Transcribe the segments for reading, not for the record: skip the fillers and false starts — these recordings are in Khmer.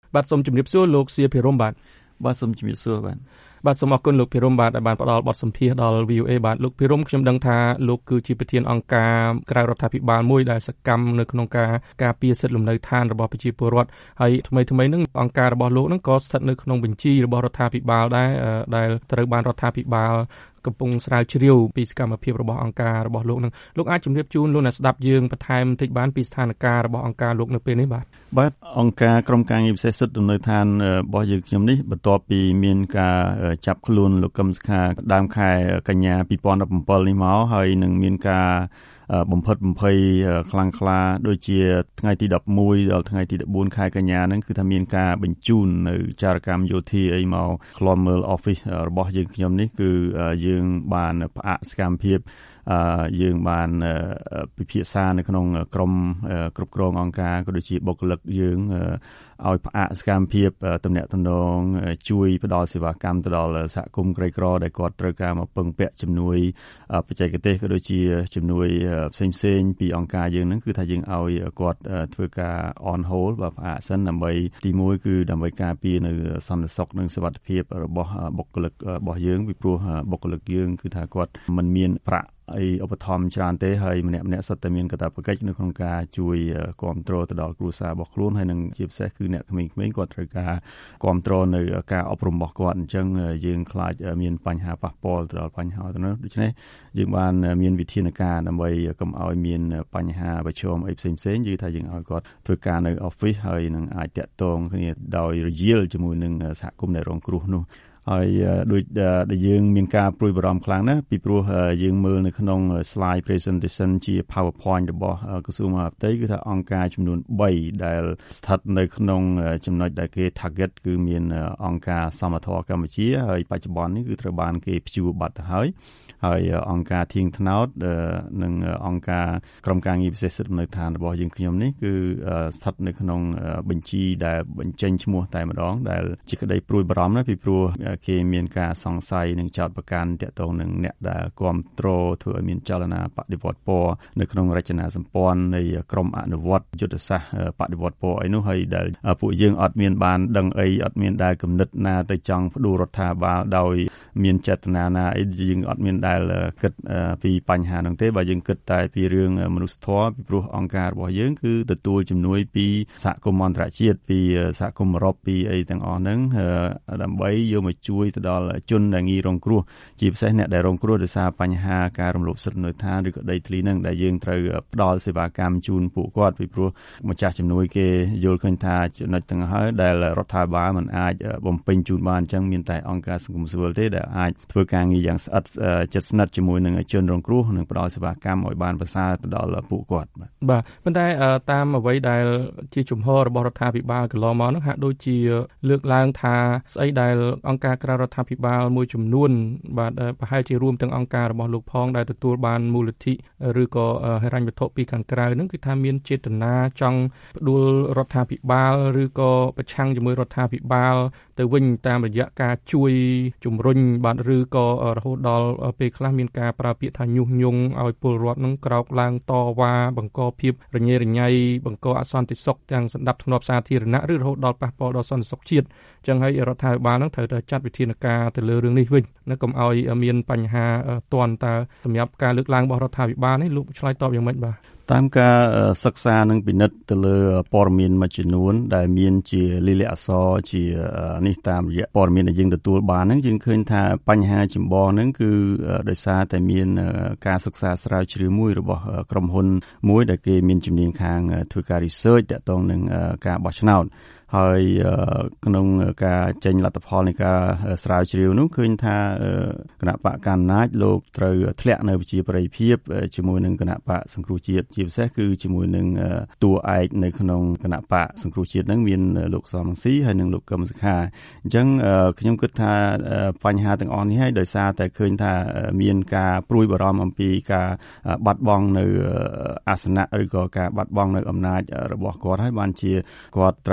បាទសូមជម្រាបសួរលោកសៀភិរមបាទសូមជម្រាបសួរបាទសូមអរគុណលោកភិរមបាទដែលបានផ្ដល់បទសម្ភាសន៍ដល់ VOA បាទលោកភិរមខ្ញុំដឹងថាលោកគឺជាប្រធានអង្គការក្រៅរដ្ឋាភិបាលមួយដែលសកម្មនៅក្នុងការពារសិទ្ធិលំនៅឋានរបស់ប្រជាពលរដ្ឋហើយថ្មីហ្នឹងអង្គការរបស់លោកហ្នឹងក៏ស្ថិតនៅក្នុងបញ្ជីរបស់រដ្ឋាភិបាលដែរដែលត្រូវបានរដ្ឋាភិបាលកំពុងស្រាវជ្រាវពីសកម្មភាពរបស់អង្គការរបស់លោកនឹងលោកអាចជម្រាបជូនលោកអ្នកស្ដាប់យើងបន្ថែមបន្តិចបានពីស្ថានភាពរបស់អង្គការលោកនៅពេលនេះបាទអង្គការក្រុមការងារពិសេសសិទ្ធិលំនៅឋានរបស់យើងខ្ញុំនេះបន្ទាប់ពីមានការចាប់ខ្លួនលោកកឹមសុខាដើមខែកញ្ញា2017នេះមកហើយនឹងមានការបំផិតបំភ័យខ្លាំងក្លាដូចជាថ្ងៃទី11ដល់ថ្ងៃទី14ខែកញ្ញាហ្នឹងគឺថាមានការបញ្ជូននៅចារកម្មយោធាអីមកឃ្លាំមើល office របស់យើងខ្ញុំនេះគឺយើងបានផ្អាកសកម្មភាពយើងបានពិភាក្សានៅក្នុងក្រុមគ្រប់គ្រងអង្គការក៏ដូចជាបុគ្គលិកយើងឲ្យផ្អាកសកម្មភាពទំនាក់ទំនងជួយផ្ដល់សេវាកម្មទៅដល់សហគមន៍ក្រីក្រដែលគាត់ត្រូវការមកពឹងពាក់ជំនួយបច្ចេកទេសក៏ដូចជាជំនួយផ្សេងៗពីអង្គការយើងហ្នឹងគឺថាយើងឲ្យគាត់ធ្វើការ on hold បាទផ្អាកសិនដើម្បីទី1គឺដើម្បីការពារនៅសន្តិសុខនិងសុវត្ថិភាពរបស់បុគ្គលិករបស់យើងពីព្រោះបុគ្គលិកយើងគឺថាគាត់មិនមានប្រាក់ឧបត្ថម្ភច្រើនទេហើយម្នាក់សុទ្ធតែមានកាតព្វកិច្ចនៅក្នុងការជួយគ្រប់គ្រងទៅដល់គ្រួសាររបស់ខ្លួនហើយនឹងជាពិសេសគឺអ្នកក្មេងៗគាត់ត្រូវការគ្រប់គ្រងនៅការអប់រំរបស់គាត់អញ្ចឹងយើងខ្លាចមានបញ្ហាប៉ះពាល់ទៅដល់បញ្ហាទៅនោះដូច្នេះយើងបានមានវិធានការដើម្បីកុំឲ្យមានបញ្ហាប្រឈមអីផ្សេងៗគឺថាយើងឲ្យគាត់ធ្វើការនៅ office ហើយនឹងអាចតាក់ទងគ្នាដោយរយាលជាមួយនឹងសហគមន៍ដែលរងគ្រោះនោះហើយដូចដែលយើងមានការព្រួយបារម្ភខ្លាំងណាស់ពីព្រោះយើងមើលនៅក្នុង slide presentation ជា PowerPoint របស់ក្រសួងមហាផ្ទៃគឺថាអង្គការចំនួន3ដែលស្ថិតនៅក្នុងចំណុចដែលគេ target គឺមានអង្គការសមត្ថៈកម្ពុជាហើយបច្ចុប្បន្ននេះគឺត្រូវបានគេព្យួរបាត់ទៅហើយអង្គការធៀងថ្នោតនិងអង្គការក្រុមការងារពិសេសសិទ្ធិនៅឋានរបស់យើងខ្ញុំនេះគឺស្ថិតនៅក្នុងបញ្ជីដែលបញ្ចេញឈ្មោះតែម្ដងដែលជាក្តីព្រួយបារម្ភណាស់ពីព្រោះគេមានការសង្ស័យនិងចោទប្រកាន់ទាក់ទងនឹងអ្នកដែលគ្រប់គ្រងធ្វើឲ្យមានចលនាបដិវត្តពណ៌នៅក្នុងរចនាសម្ព័ន្ធនៃក្រមអនុវត្តយុទ្ធសាស្ត្របដិវត្តពណ៌អីនោះហើយដែលពួកយើងអត់មានបានដឹងអីអត់មានដែលគំនិតណាទៅចង់ផ្ដួលរដ្ឋាភិបាលដោយមានចេតនាណាអីយើងអត់មានដែលគិតពីបញ្ហាហ្នឹងទេបើយើងគិតតែពីរឿងមនុស្សធម៌ពីព្រោះអង្គការរបស់យើងគឺទទួលជំនួយពីសហគមន៍អន្តរជាតិពីសហគមន៍អឺរ៉ុបពីអីទាំងអស់ហ្នឹងដើម្បីយកមកជួយទៅដល់ជនដែលងាយរងគ្រោះជាពិសេសអ្នកដែលរងគ្រោះដោយសារបញ្ហាការរំលោភសិទ្ធិនៅឋានឬក៏ដីធ្លីហ្នឹងដែលយើងត្រូវផ្ដល់សេវាកម្មជូនពួកគាត់ពីព្រោះម្ចាស់ជំនួយគេយល់ឃើញថាចំណុចទាំងហើយដែលរដ្ឋាភិបាលមិនអាចបំពេញជូនបានអញ្ចឹងមានតែអង្គការសង្គមស៊ីវិលទេដែលអាចធ្វើការងារយ៉ាងស្អិតជិតស្និទ្ធជាមួយនឹងជនរងគ្រោះនិងផ្ដល់សេវាកម្មឲ្យបានប្រសើរទៅដល់ពួកគាត់បាទប៉ុន្តែតាមអ្វីដែលជាជំហររបស់រដ្ឋាភិបាលកន្លងមកនោះហាក់ដូចជាលើកឡើងថាស្អីដែលអង្គការក្រៅរដ្ឋាភិបាលមួយចំនួនបាទប្រហែលជារួមទាំងអង្គការរបស់លោកផងដែលទទួលបានមូលនិធិឬក៏ហិរញ្ញវត្ថុពីខាងក្រៅហ្នឹងគឺថាមានចេតនាចង់ផ្ដួលរដ្ឋាភិបាលឬក៏ប្រឆាំងជាមួយរដ្ឋាភិបាលទៅវិញតាមរយៈការជួយជំរុញបាទឬក៏រហូតដល់ពេលខ្លះមានការប្រើពាក្យថាញុះញង់ឲ្យពលរដ្ឋនឹងក្រោកឡើងតវ៉ាបង្កភាពរញ៉េរញ៉ៃបង្កអសន្តិសុខទាំងសណ្ដាប់ធ្នាប់សាធារណៈឬរហូតដល់ប៉ះពាល់ដល់សន្តិសុខជាតិអញ្ចឹងហើយរដ្ឋាភិបាលនឹងត្រូវតែចាត់វិធានការទៅលើរឿងនេះវិញណាកុំឲ្យមានបញ្ហាទាន់តើសម្រាប់ការលើកឡើងរបស់រដ្ឋាភិបាលនេះលោកឆ្លើយតបយ៉ាងម៉េចបាទតាមការសិក្សានិងពិនិត្យទៅលើព័ត៌មានមួយចំនួនដែលមានជាលិលាអក្សរជានេះតាមរយៈព័ត៌មានដែលយើងទទួលបានហ្នឹងយើងឃើញថាបញ្ហាចម្បងហ្នឹងគឺដោយសារតែមានការសិក្សាស្រាវជ្រាវមួយរបស់ក្រុមហ៊ុនមួយដែលគេមានជំនាញខាងធ្វើការ research ទាក់ទងនឹងការបោះឆ្នោតហើយក្នុងការចេញលទ្ធផលនៃការស្រាវជ្រាវនោះឃើញថាគណៈបកកណ្ដាលអំណាចលោកត្រូវធ្លាក់នៅប្រជាប្រិយភាពជាមួយនឹងគណៈបកសង្គ្រោះជាតិជាពិសេសគឺជាមួយនឹងតួឯកនៅក្នុងគណៈបកសង្គ្រោះជាតិហ្នឹងមានលោកសំរងស៊ីហើយនិងលោកកឹមសុខាអញ្ចឹងខ្ញុំគិតថាបញ្ហាទាំងអស់នេះហើយដោយសារតែឃើញថាមានការព្រួយបារម្ភអំពីការបាត់បង់នៅអាសនៈឬក៏ការបាត់បង់នៅអំណាចរបស់គាត់ហើយបានជាគាត់ត្រូវតែ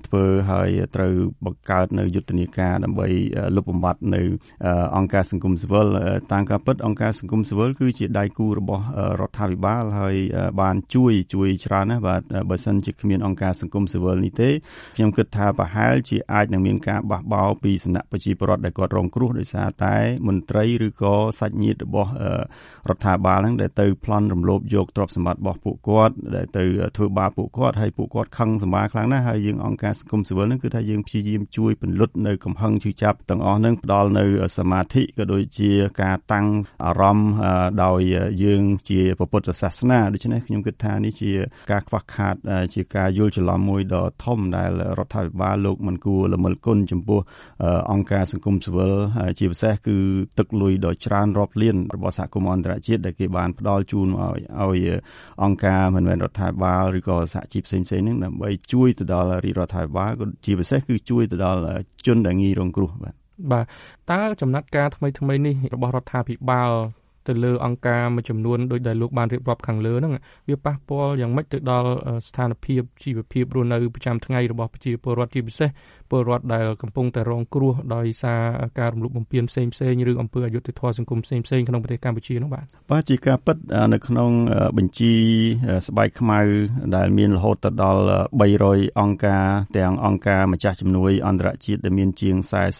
ធ្វើឲ្យត្រូវបង្កើតនៅយុទ្ធនាការដើម្បីលុបបំបាត់នៅអង្គការសង្គមស៊ីវិលតាមការពិតអង្គការសង្គមស៊ីវិលគឺជាដៃគូរបស់រដ្ឋាភិបាលហើយបានជួយច្រើនណាស់បាទបើសិនជាគ្មានអង្គការសង្គមស៊ីវិលនេះទេខ្ញុំគិតថាប្រហែលជាអាចនឹងមានការបះបោរពីសំណាក់ប្រជាពលរដ្ឋដែលគាត់រងគ្រោះដោយសារតែមន្ត្រីឬក៏សាច់ញាតិរបស់រដ្ឋាភិបាលហ្នឹងដែលទៅប្លន់រំលោភយកទ្រព្យសម្បត្តិរបស់ពួកគាត់ដែលទៅធ្វើបាបពួកគាត់ហើយពួកគាត់ខឹងសម្បាខ្លាំងណាស់ហើយយើងអង្គការសង្គមស៊ីវិលហ្នឹងគឺថាយើងព្យាយាមជួយពន្លត់នៅកំហឹងឈឺចាប់ទាំងអស់ហ្នឹងផ្ដល់នៅសមាធិក៏ដូចជាការតាំងអារម្មណ៍ដោយយើងជាពុទ្ធសាសនាដូច្នេះខ្ញុំគិតថានេះជាការខ្វះខាតជាការយល់ច្រឡំមួយដ៏ធំដែលរដ្ឋាភិបាលលោកមិនគួរល្មិលគុណចំពោះអង្គការសង្គមស៊ីវិលជាពិសេសគឺទឹកលុយដ៏ច្រើនរាប់លានរបស់សហគមន៍អន្តរជាតិដែលគេបានផ្ដល់ជូនឲ្យអង្គការមិនមែនរដ្ឋាភិបាលឬក៏សហជីពផ្សេងៗហ្នឹងដើម្បីជួយទៅដល់រាជរដ្ឋាភិបាលក៏ជាពិសេសគឺជួយទៅដល់ជនដែលងាយរងគ្រោះបាទតើចំណាត់ការថ្មីនេះរបស់រដ្ឋាភិបាលទៅលើអង្គការមួយចំនួនដោយដែលលោកបានរៀបរាប់ខាងលើហ្នឹងវាប៉ះពាល់យ៉ាងម៉េចទៅដល់ស្ថានភាពជីវភាពរស់នៅប្រចាំថ្ងៃរបស់ប្រជាពលរដ្ឋជាពិសេសពលរដ្ឋដែលកំពុងតែរងគ្រោះដោយសារការរំលោភបំពានផ្សេងៗឬអំពើអយុត្តិធម៌សង្គមផ្សេងៗក្នុងប្រទេសកម្ពុជានោះបាទជាការពិតនៅក្នុងបញ្ជីស្បែកខ្មៅដែលមានរហូតដល់300អង្គការទាំងអង្គការម្ចាស់ជំនួយអន្តរជាតិដែលមានជាង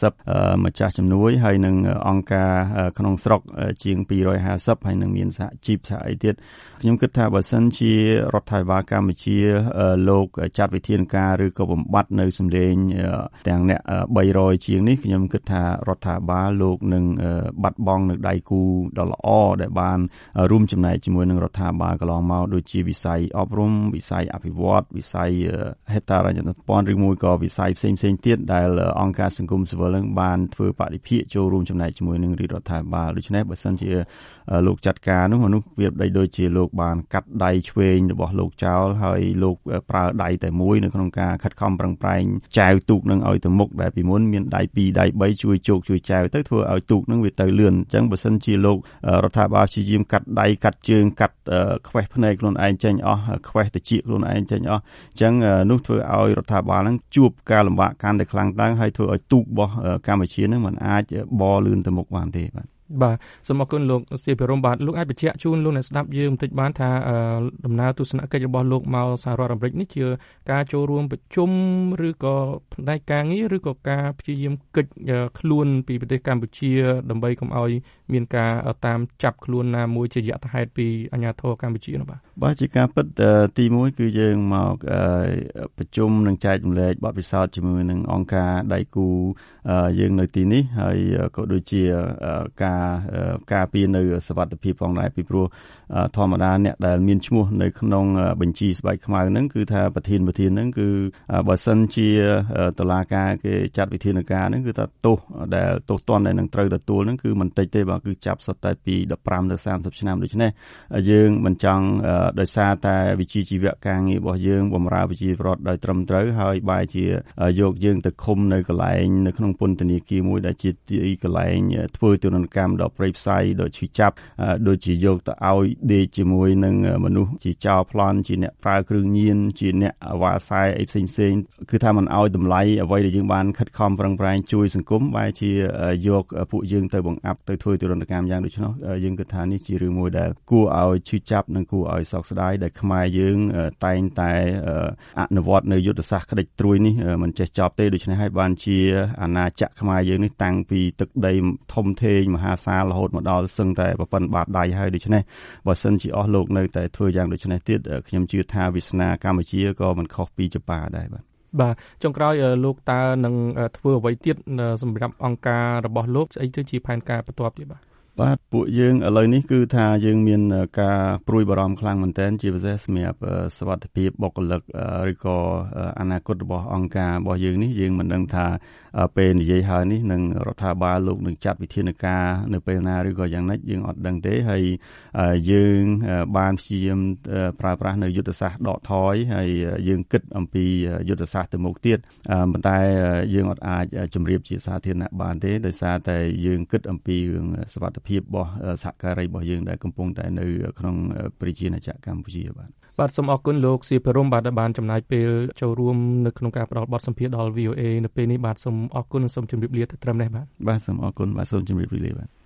40ម្ចាស់ជំនួយហើយនិងអង្គការក្នុងស្រុកជាង250ហើយនឹងមានសហជីពសហអីទៀតខ្ញុំគិតថាបើសិនជារដ្ឋាភិបាលកម្ពុជាលោកចាត់វិធានការឬក៏បំបត្តិនៅសម្លេងទាំងអ្នក300ជាងនេះខ្ញុំគិតថារដ្ឋាភិបាលលោកនឹងបាត់បង់នៅដៃគូដ៏ល្អដែលបានរួមចំណែកជាមួយនឹងរដ្ឋាភិបាលកន្លងមកដូចជាវិស័យអប់រំវិស័យអភិវឌ្ឍវិស័យហេដ្ឋារចនាសម្ព័ន្ធឬមួយក៏វិស័យផ្សេងៗទៀតដែលអង្គការសង្គមស៊ីវិលនឹងបានធ្វើបដិភាគចូលរួមចំណែកជាមួយនឹងរាជរដ្ឋាភិបាលដូច្នេះបើសិនជាលោកចាត់ការនោះមនុស្សវាដូចជាលោកបានកាត់ដៃឆ្វេងរបស់លោកចោលហើយលោកប្រើដៃតែមួយនៅក្នុងការខិតខំប្រឹងប្រែងចែវទូកនឹងឲ្យទៅមុខដែលពីមុនមានដៃ2ដៃ3ជួយជោគជួយចែវទៅធ្វើឲ្យទូកនឹងវាទៅលឿនអញ្ចឹងបើសិនជាលោករដ្ឋាភិបាលព្យាយាមកាត់ដៃកាត់ជើងកាត់ខ្វេះភ្នែកខ្លួនឯងចេញអស់ខ្វេះតិចខ្លួនឯងចេញអស់អញ្ចឹងនោះធ្វើឲ្យរដ្ឋាភិបាលនឹងជួបការលំបាកកាន់តែខ្លាំងឡើងហើយធ្វើឲ្យទូករបស់កម្ពុជានឹងមិនអាចបរលឿនទៅមុខបានទេបាទសូមអរគុណលោកសៀភិរមបាទលោកអាចបញ្ជាក់ជូនលោកអ្នកស្ដាប់យើងបន្តិចបានថាដំណើរទស្សនកិច្ចរបស់លោកមកសហរដ្ឋអាមេរិកនេះជាការចូលរួមប្រជុំឬក៏ផ្នែកការងារឬក៏ការព្យាយាមកិច្ចខ្លួនពីប្រទេសកម្ពុជាដើម្បីកុំឲ្យមានការតាមចាប់ខ្លួនណាមួយជាយថាហេតុពីអាជ្ញាធរកម្ពុជានោះបាទជាការពិតទី1គឺយើងមកប្រជុំនិងចែករំលែកបទពិសោធន៍ជាមួយនឹងអង្គការដៃគូយើងនៅទីនេះហើយក៏ដូចជាការពារនៅសុវត្ថិភាពផងដែរពីព្រោះធម្មតាអ្នកដែលមានឈ្មោះនៅក្នុងបញ្ជីស្បែកខ្មៅហ្នឹងគឺថាប្រធានហ្នឹងគឺបើសិនជាតុលាការគេចាត់វិធានការហ្នឹងគឺថាទោសទណ្ឌដែលនឹងត្រូវទទួលហ្នឹងគឺមិនតិចទេបើគឺចាប់សុទ្ធតែពី15ទៅ30ឆ្នាំដូច្នេះយើងមិនចង់ដោយសារតែវិជ្ជាជីវៈការងារបោះយើងបម្រើប្រជាពលរដ្ឋដោយត្រឹមត្រូវហើយបែរជាយកយើងទៅឃុំនៅកន្លែងនៅក្នុងពន្ធនាគារមួយដែលជាទីកន្លែងធ្វើទរណកម្មដ៏ព្រៃផ្សៃដ៏ឈឺចាប់ដូចជាយកទៅឲ្យដេកជាមួយនឹងមនុស្សជាចោរប្លន់ជាអ្នកប្រើគ្រឿងញៀនជាអ្នកអាវ៉ាខ្សែអីផ្សេងគឺថាมันឲ្យតម្លៃអ្វីដែលយើងបានខិតខំប្រឹងប្រែងជួយសង្គមបែរជាយកពួកយើងទៅបង្អាប់ទៅធ្វើទរណកម្មយ៉ាងដូច្នោះយើងគិតថានេះជារឿងមួយដែលគួរឲ្យឈឺចាប់និងគួរឲ្យសោកស្ដាយដែលខ្មែរយើងតែងតែអនុវត្តនៅយុទ្ធសាស្ត្រក្តិចត្រួយនេះមិនចេះចប់ទេដូច្នេះហើយបានជាអាណាចក្រខ្មែរយើងនេះតាំងពីទឹកដីធំធេងមហាសាលរហូតមកដល់សឹងតែប្រព័ន្ធបាតដៃហើយដូច្នេះបើសិនជាអស់លោកនៅតែធ្វើយ៉ាងដូច្នេះទៀតខ្ញុំជឿថាវាសនាកម្ពុជាក៏មិនខុសពីជប៉ុនដែរបាទចុងក្រោយលោកតើនឹងធ្វើអ្វីទៀតសម្រាប់អង្គការរបស់លោកស្អីទៅជាផែនការបន្ទាប់ទៀតបាទពួកយើងឥឡូវនេះគឺថាយើងមានការព្រួយបារម្ភខ្លាំងមែនទែនជាពិសេសសម្រាប់សុវត្ថិភាពបុគ្គលិកឬក៏អនាគតរបស់អង្គការរបស់យើងនេះយើងមិនដឹងថាពេលនិយាយហើយនេះនឹងរដ្ឋាភិបាលលោកនឹងចាត់វិធានការនៅពេលណាឬក៏យ៉ាងណាយើងអត់ដឹងទេហើយយើងបានព្យាយាមប្រើប្រាស់នៅយុទ្ធសាស្ត្រដកថយហើយយើងគិតអំពីយុទ្ធសាស្ត្រទៅមុខទៀតប៉ុន្តែយើងអត់អាចជម្រាបជាសាធារណៈបានទេដោយសារតែយើងគិតអំពីរឿងសុវត្ថិភាពរបស់សហការីរបស់យើងដែលកំពុងតែនៅក្នុងប្រជាណាចក្រកម្ពុជាបាទសូមអរគុណលោកសៀភិរមបាទដែលបានចំណាយពេលចូលរួមនៅក្នុងការផ្តល់បទសម្ភាសន៍ដល់ VOA នៅពេលនេះបាទសូមអរគុណនិងសូមជម្រាបលាទៅត្រឹមនេះបាទសូមអរគុណបាទសូមជម្រាបលាបាទ